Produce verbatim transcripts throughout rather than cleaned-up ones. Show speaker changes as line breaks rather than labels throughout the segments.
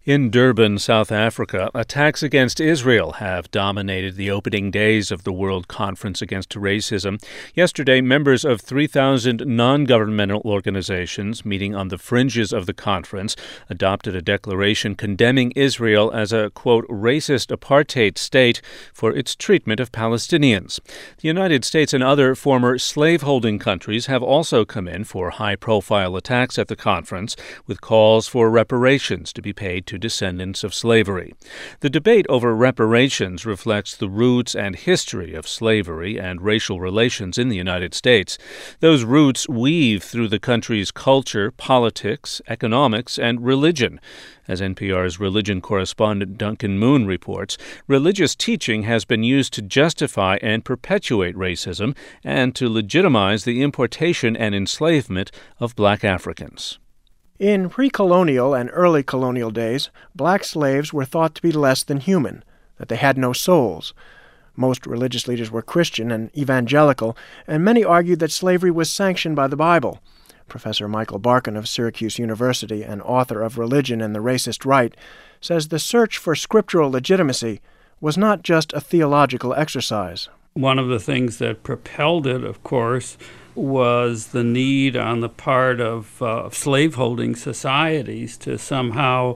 In Durban, South Africa, attacks against Israel have dominated the opening days of the World Conference Against Racism. Yesterday, members of three thousand non-governmental organizations meeting on the fringes of the conference adopted a declaration condemning Israel as a, quote, racist apartheid state for its treatment of Palestinians. The United States and other former slaveholding countries have also come in for high-profile attacks at the conference, with calls for reparations to be paid to descendants of slavery. The debate over reparations reflects the roots and history of slavery and racial relations in the United States. Those roots weave through the country's culture, politics, economics, and religion. As N P R's religion correspondent Duncan Moon reports, religious teaching has been used to justify and perpetuate racism and to legitimize the importation and enslavement of black Africans.
In pre-colonial and early colonial days, black slaves were thought to be less than human, that they had no souls. Most religious leaders were Christian and evangelical, and many argued that slavery was sanctioned by the Bible. Professor Michael Barkin of Syracuse University and author of Religion and the Racist Right says the search for scriptural legitimacy was not just a theological exercise.
One of the things that propelled it, of course, was the need on the part of uh, slaveholding societies to somehow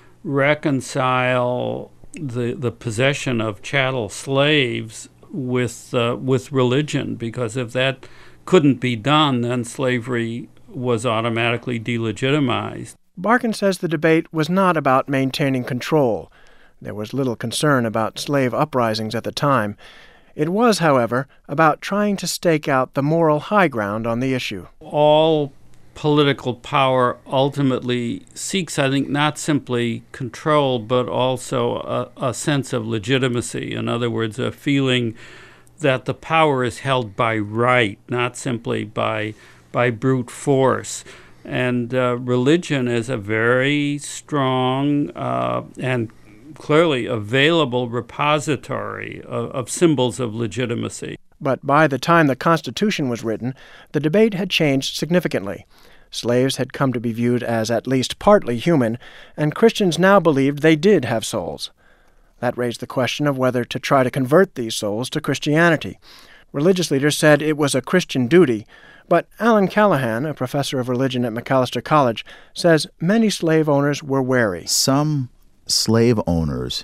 reconcile the the possession of chattel slaves with uh, with religion, because if that couldn't be done, then slavery was automatically delegitimized.
Barkin says the debate was not about maintaining control. There was little concern about slave uprisings at the time. It was, however, about trying to stake out the moral high ground on the issue.
All political power ultimately seeks, I think, not simply control, but also a, a sense of legitimacy. In other words, a feeling that the power is held by right, not simply by, by brute force. And uh, religion is a very strong uh, and clearly available repository of, of symbols of legitimacy.
But by the time the Constitution was written, the debate had changed significantly. Slaves had come to be viewed as at least partly human, and Christians now believed they did have souls. That raised the question of whether to try to convert these souls to Christianity. Religious leaders said it was a Christian duty, but Alan Callahan, a professor of religion at Macalester College, says many slave owners were wary.
Some slave owners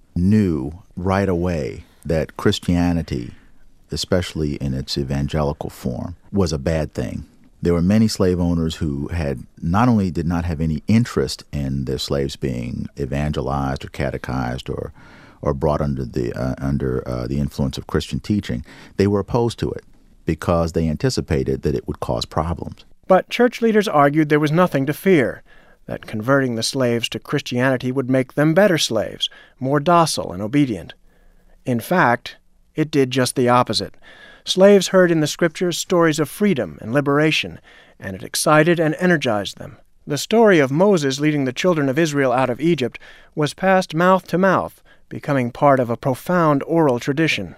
knew right away that Christianity, especially in its evangelical form, was a bad thing. There were many slave owners who had not only did not have any interest in their slaves being evangelized or catechized or or brought under the uh, under uh, the influence of Christian teaching, they were opposed to it because they anticipated that it would cause problems.
But church leaders argued there was nothing to fear, that converting the slaves to Christianity would make them better slaves, more docile and obedient. In fact, it did just the opposite. Slaves heard in the Scriptures stories of freedom and liberation, and it excited and energized them. The story of Moses leading the children of Israel out of Egypt was passed mouth to mouth, becoming part of a profound oral tradition.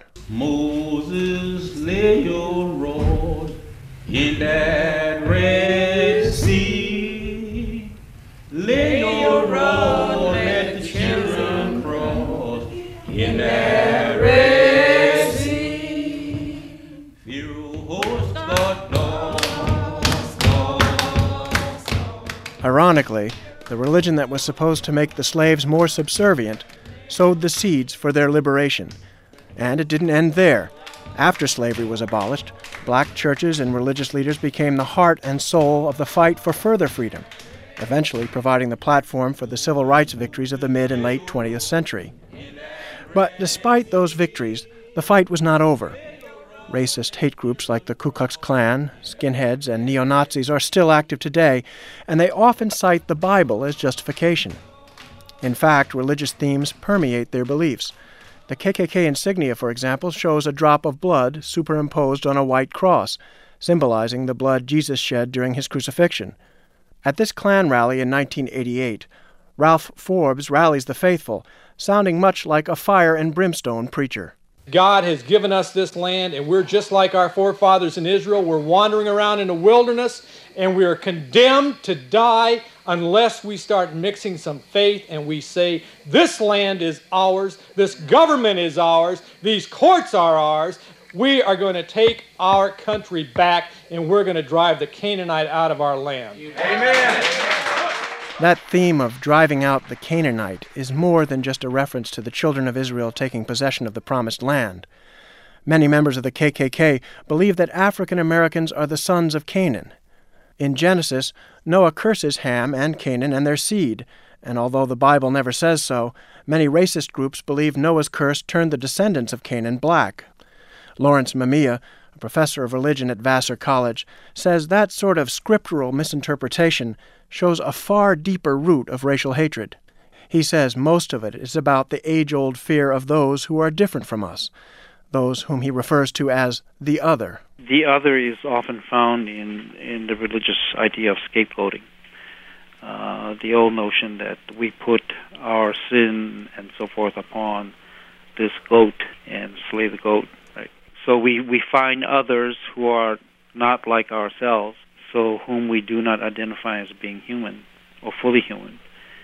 Moses, lay your rod in that Red Sea. Lay your rod, let the children cross in that Red Sea. Pharaoh host got lost, lost, lost.
Ironically, the religion that was supposed to make the slaves more subservient sowed the seeds for their liberation. And it didn't end there. After slavery was abolished, black churches and religious leaders became the heart and soul of the fight for further freedom, eventually providing the platform for the civil rights victories of the mid and late twentieth century. But despite those victories, the fight was not over. Racist hate groups like the Ku Klux Klan, skinheads, and neo-Nazis are still active today, and they often cite the Bible as justification. In fact, religious themes permeate their beliefs. The K K K insignia, for example, shows a drop of blood superimposed on a white cross, symbolizing the blood Jesus shed during his crucifixion. At this Klan rally in nineteen eighty-eight, Ralph Forbes rallies the faithful, sounding much like a fire and brimstone preacher.
God has given us this land, and we're just like our forefathers in Israel. We're wandering around in the wilderness, and we are condemned to die unless we start mixing some faith and we say, this land is ours, this government is ours, these courts are ours. We are going to take our country back, and we're going to drive the Canaanite out of our land. Amen.
That theme of driving out the Canaanite is more than just a reference to the children of Israel taking possession of the Promised Land. Many members of the K K K believe that African Americans are the sons of Canaan. In Genesis, Noah curses Ham and Canaan and their seed, and although the Bible never says so, many racist groups believe Noah's curse turned the descendants of Canaan black. Lawrence Mamiya, a professor of religion at Vassar College, says that sort of scriptural misinterpretation shows a far deeper root of racial hatred. He says most of it is about the age-old fear of those who are different from us, those whom he refers to as the other.
The other is often found in, in the religious idea of scapegoating. Uh, the old notion that we put our sin and so forth upon this goat and slay the goat. Right? So we, we find others who are not like ourselves, so whom we do not identify as being human or fully human,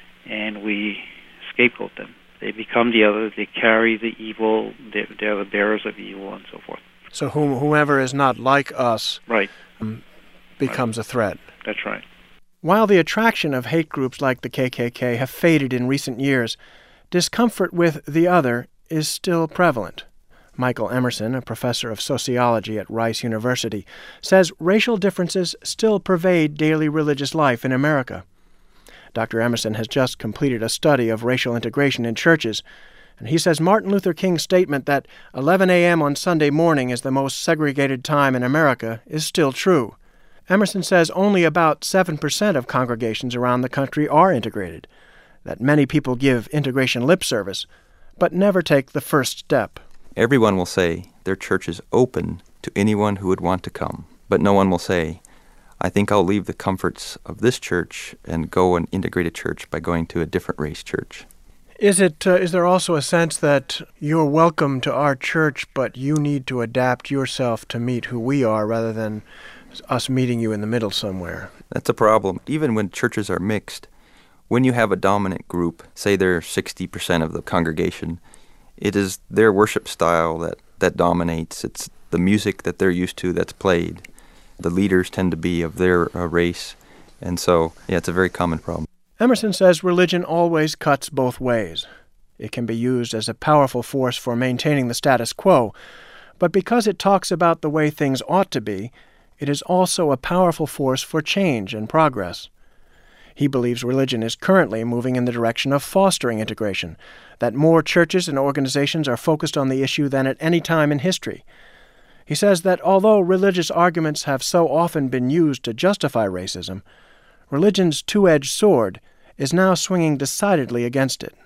and we scapegoat them. They become the other, they carry the evil, they're, they're the bearers of evil, and so forth.
So whom, whoever is not like us
right.
um, becomes
right.
a threat.
That's right.
While the attraction of hate groups like the K K K have faded in recent years, discomfort with the other is still prevalent. Michael Emerson, a professor of sociology at Rice University, says racial differences still pervade daily religious life in America. Doctor Emerson has just completed a study of racial integration in churches, and he says Martin Luther King's statement that eleven a.m. on Sunday morning is the most segregated time in America is still true. Emerson says only about seven percent of congregations around the country are integrated, that many people give integration lip service, but never take the first step.
Everyone will say their church is open to anyone who would want to come, but no one will say, I think I'll leave the comforts of this church and go and integrate a church by going to a different race church.
Is it? Uh, is there also a sense that you're welcome to our church, but you need to adapt yourself to meet who we are rather than us meeting you in the middle somewhere?
That's a problem. Even when churches are mixed, when you have a dominant group, say they're sixty percent of the congregation, it is their worship style that, that dominates. It's the music that they're used to that's played. The leaders tend to be of their uh, race. And so, yeah, it's a very common problem.
Emerson says religion always cuts both ways. It can be used as a powerful force for maintaining the status quo, but because it talks about the way things ought to be, it is also a powerful force for change and progress. He believes religion is currently moving in the direction of fostering integration, that more churches and organizations are focused on the issue than at any time in history. He says that although religious arguments have so often been used to justify racism, religion's two-edged sword is now swinging decidedly against it.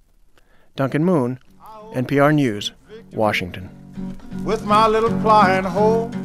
Duncan Moon, N P R News, Washington.
With my little flying hoe,